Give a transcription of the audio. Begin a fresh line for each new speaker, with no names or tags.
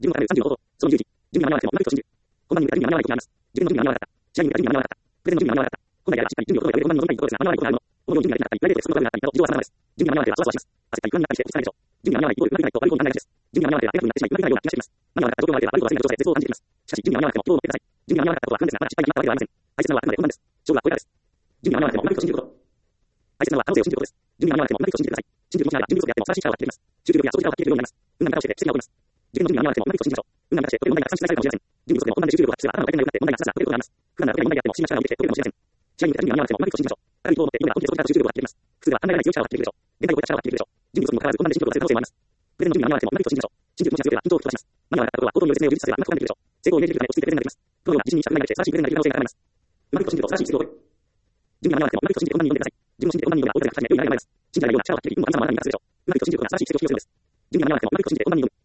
自分のから30のこと、その10時、準備が間に合わなくても、うまくいくと信じる。本番に向けた準備が間に合わない時があります。自分の準備が間に合わなかった。試合に向けた準備が間に合わなかった。プレゼンの準備が間に合わなかった。本来であればしっかり準備を整えて本番に臨みたいところですが、間に合わないことがあるもの。思うように準備ができなかったり、プライベートで進むことがなかったりなど、事情は様々です。準備が間に合わなければそわそわします。焦ったり不安になったりして落ち着かないでしょう。準備が間に合わないイコールうまくいかないと悪い方になりがちです。準備が間に合わなければ明らかになってしまい、うまくいかないような気がしてきます。間に合わなかった状況があれば悪いことが全ての状態で絶望を感じてきます。しかし、準備が間に合わなくても希望を持ってください。準備が間に合わなかったことは不運ですが、まだ失敗になったわけではありません。大切なのはあくまで本番です。勝負はこれからです。準備が間に合わなくてもうまくいくと信じること。大切なのは可能性を信じることです。準備が間に合わなくてもうまくいくと信じてください。信じる気持ちがあれば準備不足であっても素晴らしい力が発揮できます。集中力や長時間を発揮できるようになります。運が見方をして奇跡が起こります。受験の準備が間に合わなくてもうまくいくと信じましょう。運が見方をしてとても問題がたくさん指摘されるかもしれません。準備不足でも本番で集中力を発揮すれば頭の回転が良くなって問題がたくさん解けることがあります。不安なことや問題であっても不審な力が出てきて解けるかもしれません。試合に向けた準備が間に合わなくてもうまくいくと信じましょう。ある意図を持って今が本気で長時間集中力を発揮できます。普通では考えられない強い力を発揮できるでしょう。限界を超えた力を発揮できるでしょう。準備不足にもかかわらず本番で信じることがする可能性もあります。プレゼンの準備が間に合わなくてもうまくいくと信じましょう。信じる気持ちが強ければ緊張を吹き飛ばします。間に合わなかったことは口頭による説明を充実させればうまくできるでしょう。成功をイメージできるため落ち着いてプレゼンができます。プロには自信に100倍がして素晴らしいプレゼンができる可能性があります。うまくいくと信じると素晴らしい実力を覚える。準備が間に合わなくてもうまくいくと信じて本番に臨んでください。自分を信じて本番に臨めば大勢が始めようになるようになります。信じられないような力を発揮できる運も神様は何かするでしょう。うまくいくと信じることが素晴らしい実績を示すのです。準備が間に合わなくてもうまくいくと信じて本番に臨む。